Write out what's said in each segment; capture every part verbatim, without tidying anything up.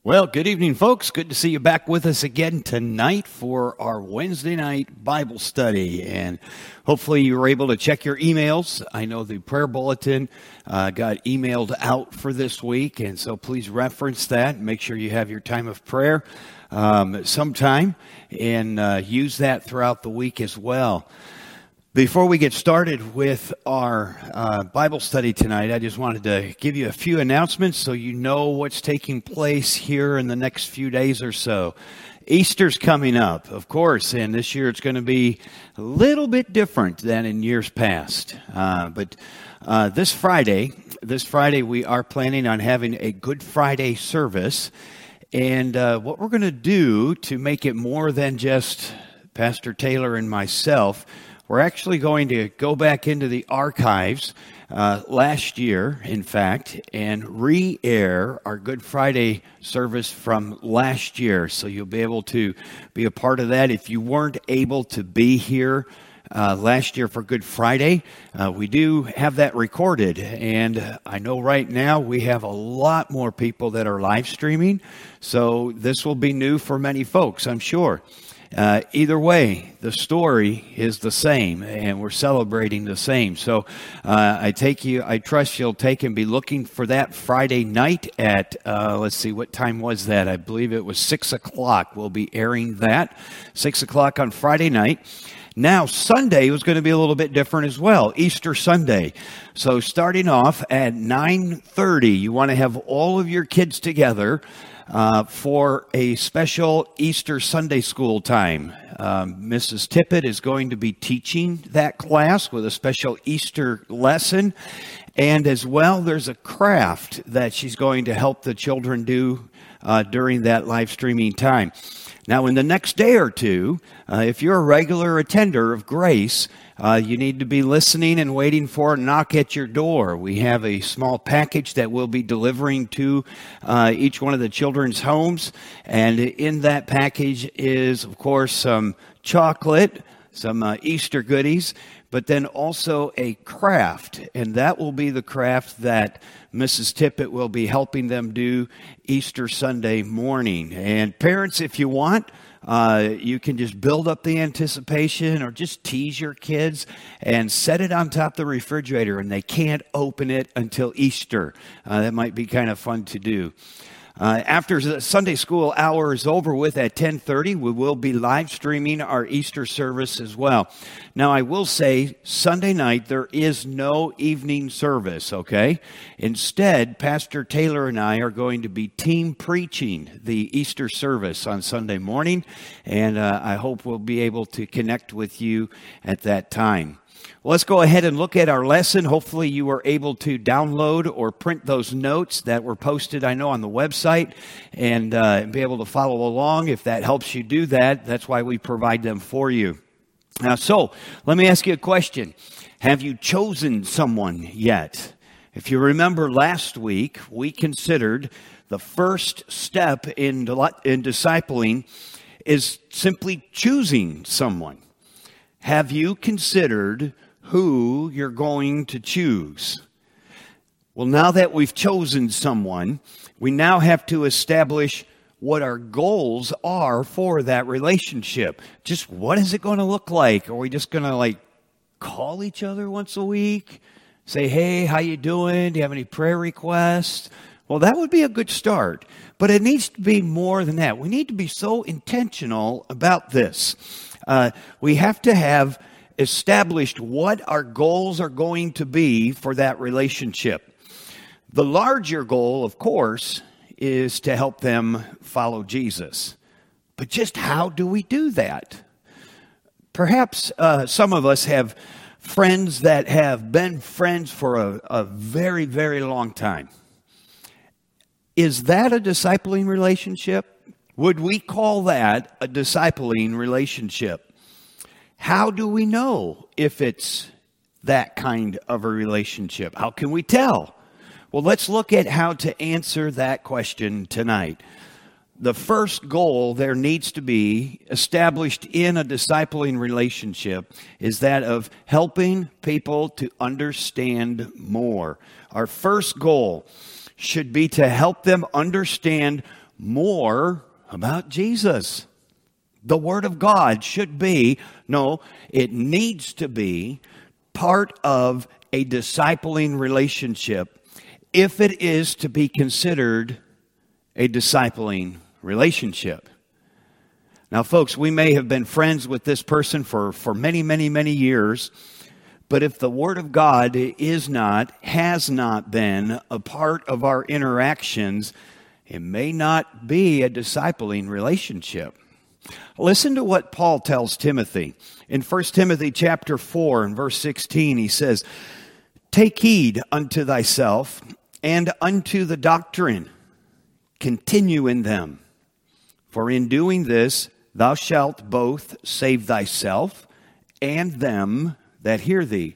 Well, good evening, folks. Good to see you back with us again tonight for our Wednesday night Bible study. And hopefully you were able to check your emails. I know the prayer bulletin uh, got emailed out for this week, and so please reference that. Make sure you have your time of prayer um, sometime, and uh, use that throughout the week as well. Before we get started with our uh, Bible study tonight, I just wanted to give you a few announcements so you know what's taking place here in the next few days or so. Easter's coming up, of course, and this year it's going to be a little bit different than in years past. Uh, but uh, this Friday, this Friday we are planning on having a Good Friday service. And uh, what we're going to do to make it more than just Pastor Taylor and myself, we're actually going to go back into the archives uh, last year, in fact, and re-air our Good Friday service from last year. So you'll be able to be a part of that. If you weren't able to be here uh, last year for Good Friday, uh, we do have that recorded. And I know right now we have a lot more people that are live streaming. So this will be new for many folks, I'm sure. Uh, either way, the story is the same, and we're celebrating the same. So uh, I take you, I trust you'll take and be looking for that Friday night at, uh, let's see, what time was that? I believe it was six o'clock. We'll be airing that, six o'clock on Friday night. Now, Sunday was going to be a little bit different as well, Easter Sunday. So starting off at nine thirty, you want to have all of your kids together Uh, for a special Easter Sunday school time. Um, Missus Tippett is going to be teaching that class with a special Easter lesson. And as well, there's a craft that she's going to help the children do uh, during that live streaming time. Now, in the next day or two, uh, if you're a regular attender of Grace, Uh, you need to be listening and waiting for a knock at your door. We have a small package that we'll be delivering to uh, each one of the children's homes. And in that package is, of course, some chocolate, some uh, Easter goodies, but then also a craft. And that will be the craft that Missus Tippett will be helping them do Easter Sunday morning. And parents, if you want, Uh, you can just build up the anticipation or just tease your kids and set it on top of the refrigerator, and they can't open it until Easter. Uh, that might be kind of fun to do. Uh, after the Sunday school hour is over with at ten thirty, we will be live streaming our Easter service as well. Now, I will say Sunday night there is no evening service, okay? Instead, Pastor Taylor and I are going to be team preaching the Easter service on Sunday morning, and uh, I hope we'll be able to connect with you at that time. Well, let's go ahead and look at our lesson. Hopefully you were able to download or print those notes that were posted, I know, on the website, and uh, be able to follow along. If that helps you do that, that's why we provide them for you. Now, so let me ask you a question. Have you chosen someone yet? If you remember last week, we considered the first step in, in discipling is simply choosing someone. Have you considered who you're going to choose? Well, now that we've chosen someone, we now have to establish what our goals are for that relationship. Just what is it going to look like? Are we just going to like call each other once a week? Say, hey, how you doing? Do you have any prayer requests? Well, that would be a good start, but it needs to be more than that. We need to be so intentional about this. Uh, we have to have established what our goals are going to be for that relationship. The larger goal, of course, is to help them follow Jesus. But just how do we do that? Perhaps uh, some of us have friends that have been friends for a, a very, very long time. Is that a discipling relationship? Would we call that a discipling relationship? How do we know if it's that kind of a relationship? How can we tell? Well, let's look at how to answer that question tonight. The first goal there needs to be established in a discipling relationship is that of helping people to understand more. Our first goal should be to help them understand more about Jesus. The Word of God should be, no, it needs to be part of a discipling relationship if it is to be considered a discipling relationship. Now, folks, we may have been friends with this person for, for many, many, many years, but if the Word of God is not, has not been a part of our interactions, it may not be a discipling relationship. Listen to what Paul tells Timothy. In First Timothy chapter four and verse sixteen, he says, "Take heed unto thyself and unto the doctrine. Continue in them. For in doing this, thou shalt both save thyself and them that hear thee."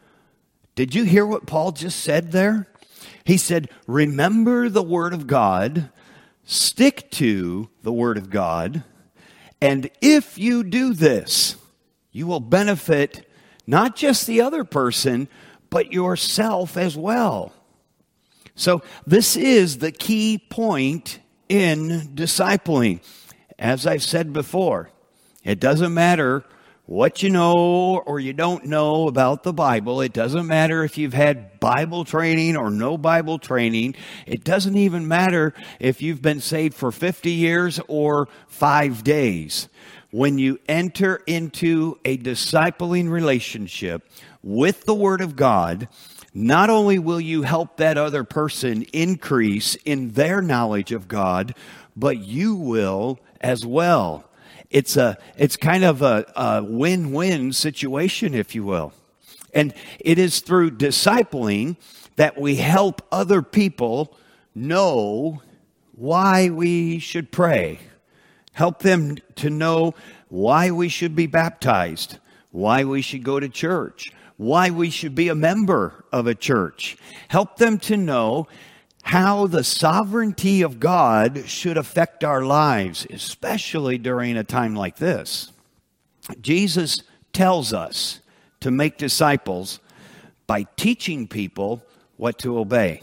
Did you hear what Paul just said there? He said, remember the Word of God, stick to the Word of God, and if you do this, you will benefit not just the other person, but yourself as well. So this is the key point in discipling. As I've said before, it doesn't matter what you know or you don't know about the Bible. It doesn't matter if you've had Bible training or no Bible training. It doesn't even matter if you've been saved for fifty years or five days. When you enter into a discipling relationship with the Word of God, not only will you help that other person increase in their knowledge of God, but you will as well. It's a, it's kind of a, a win-win situation, if you will. And it is through discipling that we help other people know why we should pray. Help them to know why we should be baptized, why we should go to church, why we should be a member of a church. Help them to know how the sovereignty of God should affect our lives, especially during a time like this. Jesus tells us to make disciples by teaching people what to obey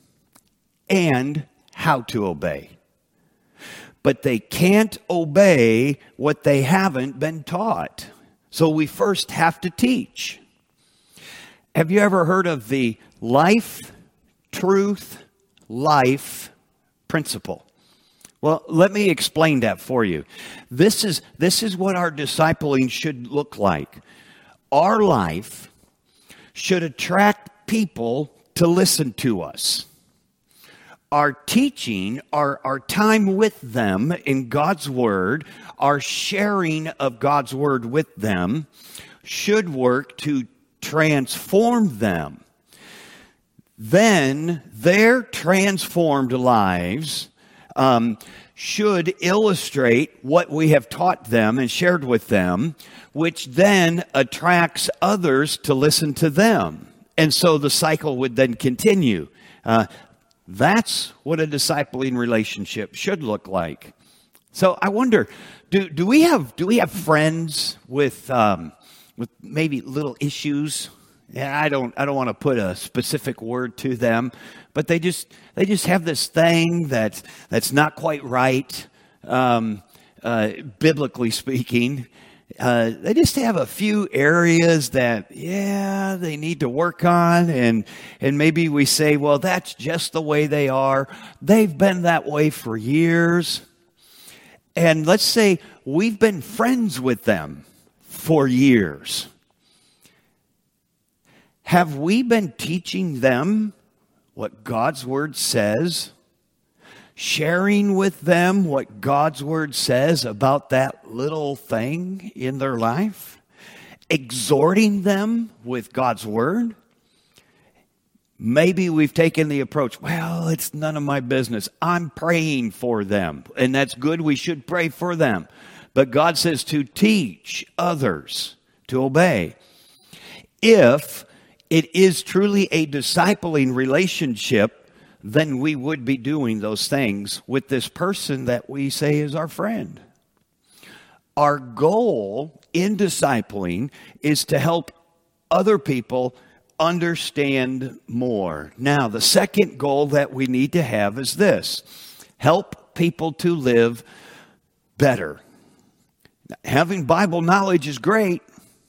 and how to obey. But they can't obey what they haven't been taught. So we first have to teach. Have you ever heard of the life, truth, life principle? Well, let me explain that for you. This is, this is what our discipling should look like. Our life should attract people to listen to us. Our teaching, our, our time with them in God's Word, our sharing of God's Word with them should work to transform them. Then their transformed lives um, should illustrate what we have taught them and shared with them, which then attracts others to listen to them. And so the cycle would then continue. Uh, that's what a discipling relationship should look like. So I wonder, do do we have do we have friends with um, with maybe little issues? Yeah, I don't I don't want to put a specific word to them, but they just they just have this thing that that's not quite right, um, uh, biblically speaking. Uh, they just have a few areas that, yeah, they need to work on, and and maybe we say, well, that's just the way they are. They've been that way for years. And let's say we've been friends with them for years. Have we been teaching them what God's Word says? Sharing with them what God's Word says about that little thing in their life? Exhorting them with God's Word? Maybe we've taken the approach, well, it's none of my business. I'm praying for them. And that's good. We should pray for them. But God says to teach others to obey. If it is truly a discipling relationship, then we would be doing those things with this person that we say is our friend. Our goal in discipling is to help other people understand more. Now, the second goal that we need to have is this: help people to live better. Having Bible knowledge is great,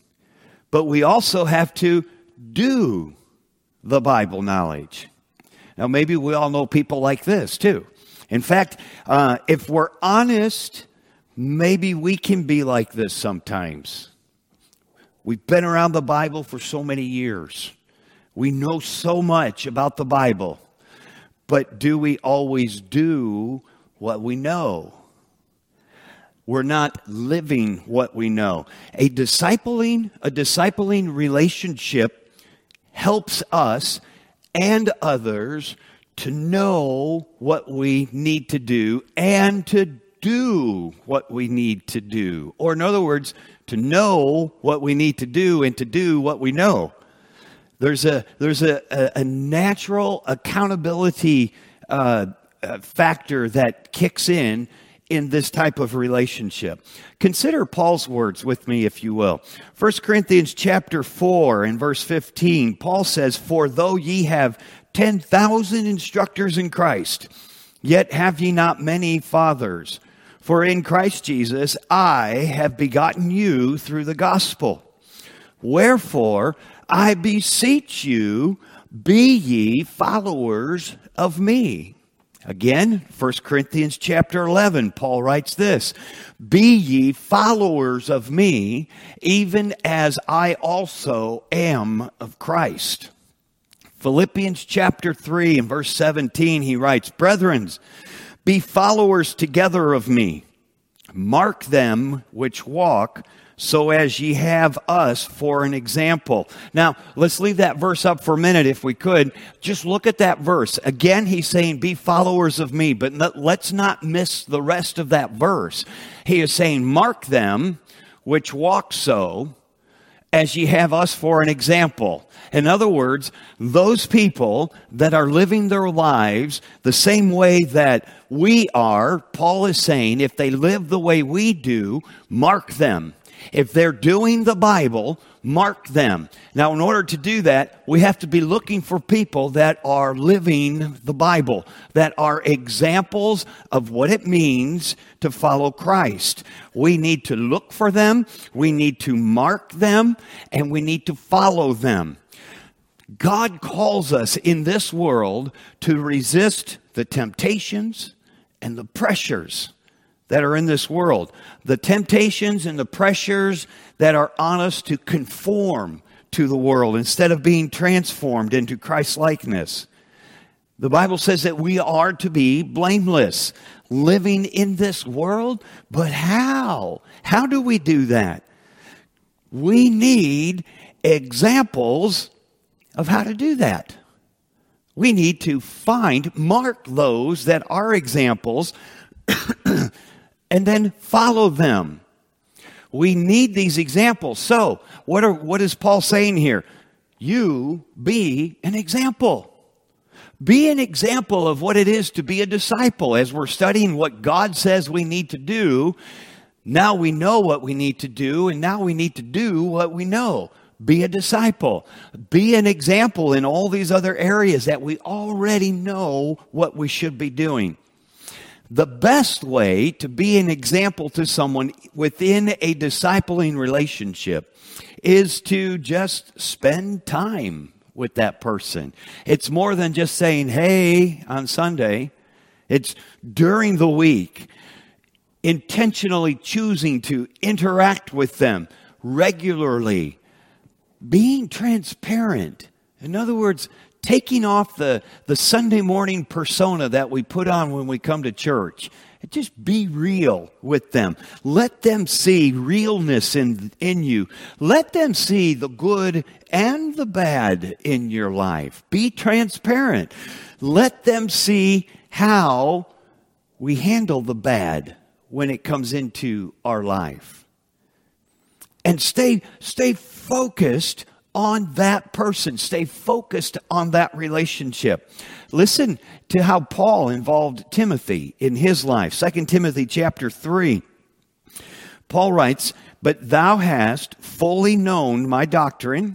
but we also have to do the Bible knowledge. Now, maybe we all know people like this, too. In fact, uh, if we're honest, maybe we can be like this sometimes. We've been around the Bible for so many years. We know so much about the Bible. But do we always do what we know? We're not living what we know. A discipling, a discipling relationship helps us and others to know what we need to do and to do what we need to do. Or in other words, to know what we need to do and to do what we know. There's a there's a, a, a natural accountability uh, uh, factor that kicks in in this type of relationship. Consider Paul's words with me, if you will. First Corinthians chapter four and verse fifteen, Paul says, "For though ye have ten thousand instructors in Christ, yet have ye not many fathers. For in Christ Jesus I have begotten you through the gospel. Wherefore I beseech you, be ye followers of me." Again, First Corinthians chapter eleven, Paul writes this, "Be ye followers of me, even as I also am of Christ." Philippians chapter three and verse seventeen, he writes, "Brethren, be followers together of me. Mark them which walk, so as ye have us for an example." Now, let's leave that verse up for a minute if we could. Just look at that verse. Again, he's saying, be followers of me, but let's not miss the rest of that verse. He is saying, mark them which walk so, as ye have us for an example. In other words, those people that are living their lives the same way that we are, Paul is saying, if they live the way we do, mark them. If they're doing the Bible, mark them. Now, in order to do that, we have to be looking for people that are living the Bible, that are examples of what it means to follow Christ. We need to look for them, we need to mark them, and we need to follow them. God calls us in this world to resist the temptations and the pressures that are in this world. The temptations and the pressures that are on us to conform to the world instead of being transformed into Christ-likeness. The Bible says that we are to be blameless, living in this world. But how? How do we do that? We need examples of how to do that. We need to find, mark those that are examples, and then follow them. We need these examples. So, what are what is Paul saying here? You be an example. Be an example of what it is to be a disciple. As we're studying what God says we need to do, now we know what we need to do, and now we need to do what we know. Be a disciple. Be an example in all these other areas that we already know what we should be doing. The best way to be an example to someone within a discipling relationship is to just spend time with that person. It's more than just saying, hey, on Sunday. It's during the week, intentionally choosing to interact with them regularly, being transparent. In other words, taking off the, the Sunday morning persona that we put on when we come to church. And just be real with them. Let them see realness in, in you. Let them see the good and the bad in your life. Be transparent. Let them see how we handle the bad when it comes into our life. And stay, stay focused on that person. Stay focused on that relationship. Listen to how Paul involved Timothy in his life. Second Timothy chapter three. Paul writes, "But thou hast fully known my doctrine,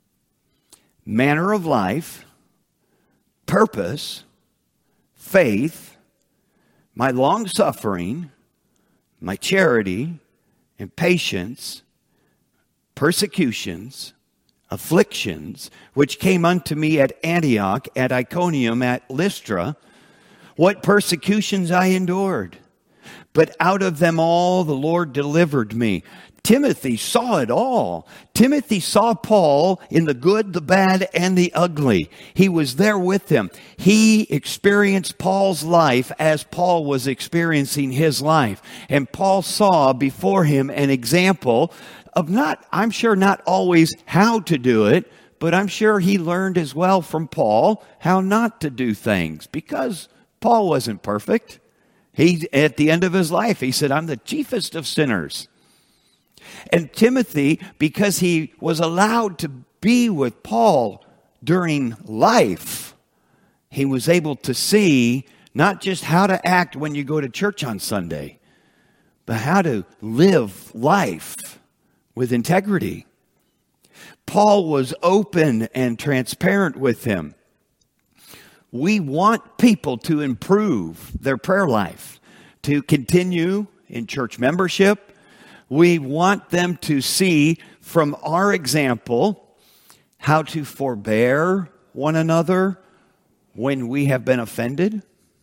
manner of life, purpose, faith, my long-suffering, my charity, and patience, persecutions, afflictions, which came unto me at Antioch, at Iconium, at Lystra, what persecutions I endured. But out of them all the Lord delivered me. Timothy saw it all. Timothy saw Paul in the good, the bad, and the ugly. He was there with him. He experienced Paul's life as Paul was experiencing his life. And Paul saw before him an example of not, I'm sure not always how to do it, but I'm sure he learned as well from Paul how not to do things, because Paul wasn't perfect. He, at the end of his life, he said, I'm the chiefest of sinners. And Timothy, because he was allowed to be with Paul during life, he was able to see not just how to act when you go to church on Sunday, but how to live life with integrity. Paul was open and transparent with him. We want people to improve their prayer life, to continue in church membership. We want them to see from our example how to forbear one another when we have been offended.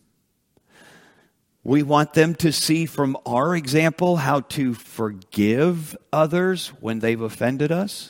We want them to see from our example how to forgive others when they've offended us.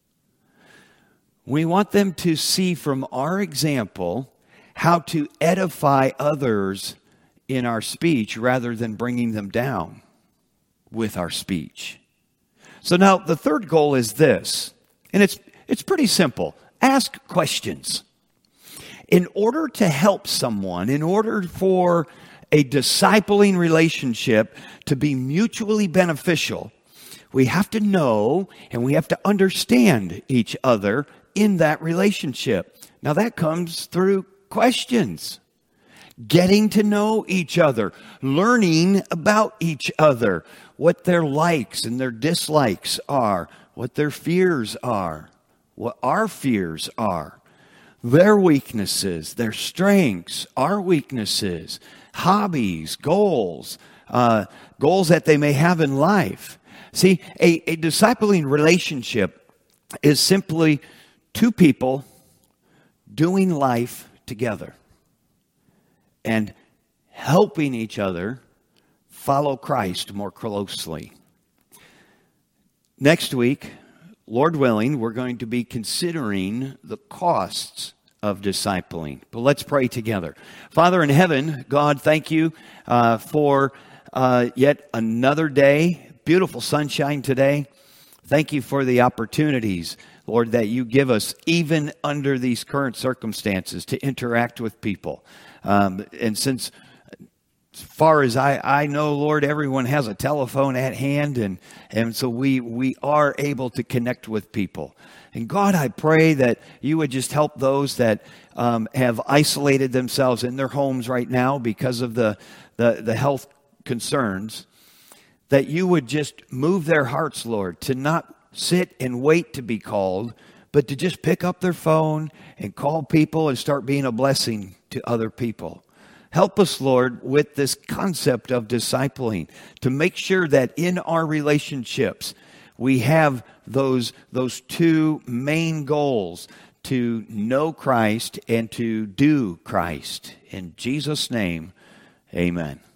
We want them to see from our example how to edify others in our speech rather than bringing them down with our speech. So now the third goal is this, and it's it's pretty simple. Ask questions. In order to help someone, in order for a discipling relationship to be mutually beneficial, we have to know and we have to understand each other in that relationship. Now that comes through questions. Getting to know each other, learning about each other, what their likes and their dislikes are, what their fears are, what our fears are, their weaknesses, their strengths, our weaknesses, hobbies, goals, uh, goals that they may have in life. See, a, a discipling relationship is simply two people doing life together and helping each other follow Christ more closely. Next week, Lord willing, we're going to be considering the costs of discipling. But let's pray together. Father in heaven, God, thank you uh, for uh, yet another day. Beautiful sunshine today. Thank you for the opportunities, Lord, that you give us even under these current circumstances to interact with people. Um, and since, as far as I, I know, Lord, everyone has a telephone at hand, and, and so we, we are able to connect with people. And God, I pray that you would just help those that um, have isolated themselves in their homes right now because of the, the, the health concerns, that you would just move their hearts, Lord, to not sit and wait to be called, but to just pick up their phone and call people and start being a blessing to other people. Help us, Lord, with this concept of discipling, to make sure that in our relationships we have those, those two main goals, to know Christ and to do Christ. In Jesus' name, amen.